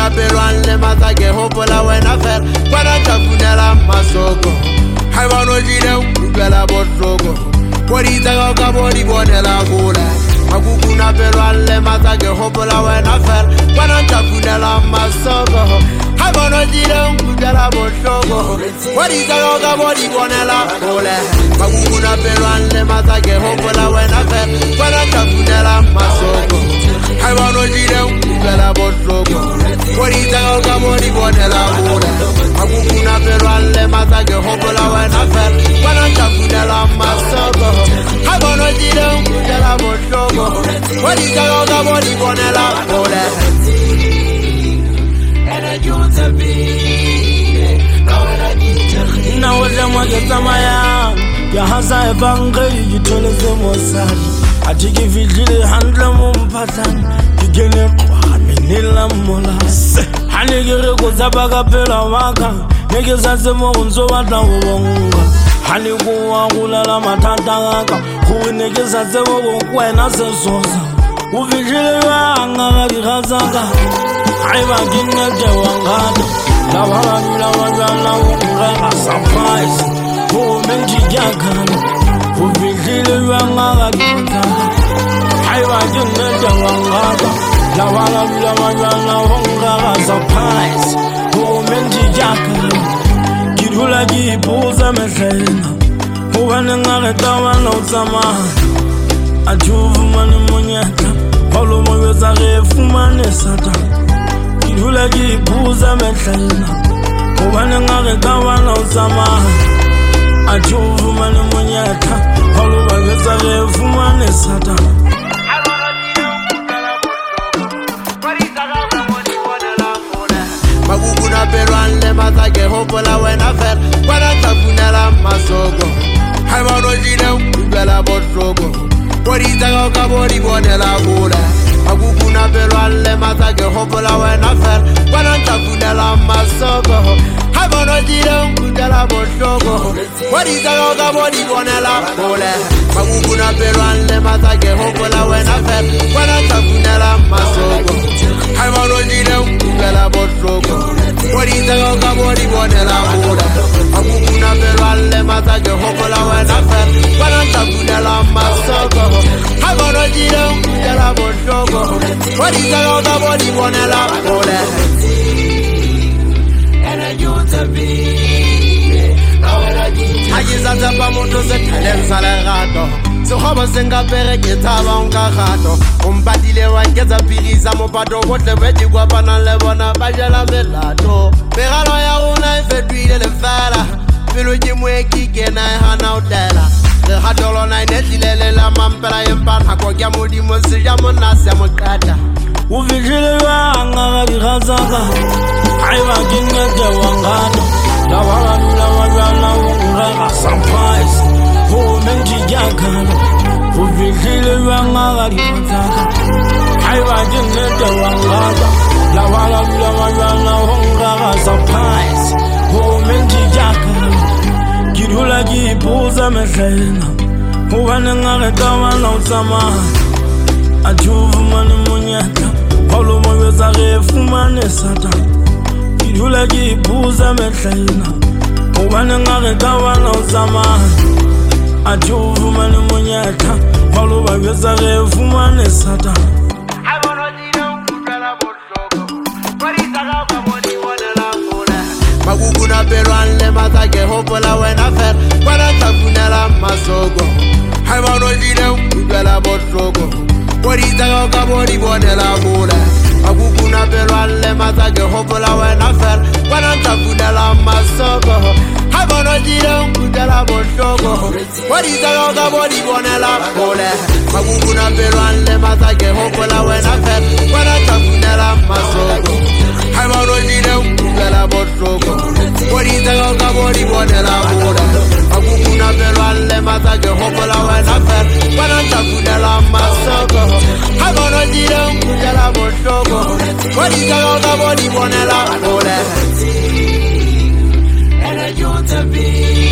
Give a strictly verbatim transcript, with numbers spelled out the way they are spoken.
Maguguna Peruan le matake hopola wena fer Kwana chafunela masoko Haibano jile ukubela botroko Kodita kaka bodi bonela gula Maguguna Peruan le matake hopola wena fer Kwana chafunela masoko Haibano jile ukubela botroko Kodita kaka bodi bonela gula Maguguna Peruan le matake hopola wena fer Kwana chafunela masoko Haibano jile ukubela botroko Kodita kaka bodi bonela gula Maguguna Peruan le matake hopola wena fer Kwana chafunela masoko Haibano jile ukubela botroko Kodita kaka bodi bonela gula Now I get some maya, ya hasa e bange yitole ze mosali. Atiki vigile handle mum patan, igene kwa minila mola. Hanigere ko zabaga pela waka, nege zaze mo unzo wata wonga. Haniku wa kulala matata ka, ku nege zaze mo kwena se sosa. Uvigile wa ngara gazanga, aiba kinne je wangada. La wala la wala la wala surprise. Oh menji yakana. Oh vigile wanga kita. Aiwa jinne jawanga. La wala la wala la wala surprise. Oh menji yakana. Kidula gipuza mezena. Oh wananga tawa no sama. Ajuvu mani munyaka. Polo mweza refumane sata. Kidula gipuza mezena. Ubane ngare kawana usama Ajuvu mani munyaka Oluba geza refu mane sata Maguguna Peruan le matake hopola wena fer Kwana chafunela masoko Haibano jile ukubela botroko Kodita kaka bodi bonela gula Maguguna Peruan le matake hopola wena fer Kwana chafunela masoko Haibano jile ukubela botroko Kodita kaka bodi bonela gula Maguguna Peruan le matake hopola wena fer Kwana chafunela masoko Haibano jile ukubela botroko Kodita kaka bodi bonela gula Maguguna Peruan le matake hopola wena fer Kwana chafunela masoko Haibano jile ukubela botroko Kodita kaka bodi bonela gula Agiza zapa moto se kalenza le gato Se khobo senga pere ke taba unka gato Umpatile wa nkeza piriza mopato Botle beti kwa pana le bona Bajela melato Pegalo ya una ifetuile le fela Pilo jimwe kike na hana utela Le hatolo na inetilele la mampela Yempan hako kia mudi mosija monase mokata Uvigile wa ngari gazaka Aiwa kinge je wangata La wala la wala la wala surprise. Oh menji yakana. Uvigile wa ngari gazaka Aiwa kinge je wangata La wala la wala la wala surprise. Oh menji yakana. Kidula gipuza mezena. Uwane ngare tawana usama Ajuvu mani munyaka Polo mweza refu mane sata Kidula gipuza mezena. Uwane ngare tawana usama Ajuvu mani munyaka Polo mweza refu mane sata Maguguna Peruan le matake hopola wena fer Kwana chafunela masoko Haibano jile ukubela botroko Kodita kaka bodi bonela gula Maguguna Peruan le matake hopola wena fer Kwana chafunela masoko Haibano jile ukubela botroko Kodita kaka bodi bonela gula Maguguna Peruan le matake hopola wena fer Kwana chafunela masoko Haibano jile ukubela botroko Kodita kaka bodi bonela gula Maguguna Peruan le matake hopola wena fer Kwana chafunela masoko Haibano jile ukubela botroko Kodita kaka bodi bonela gula And I want to be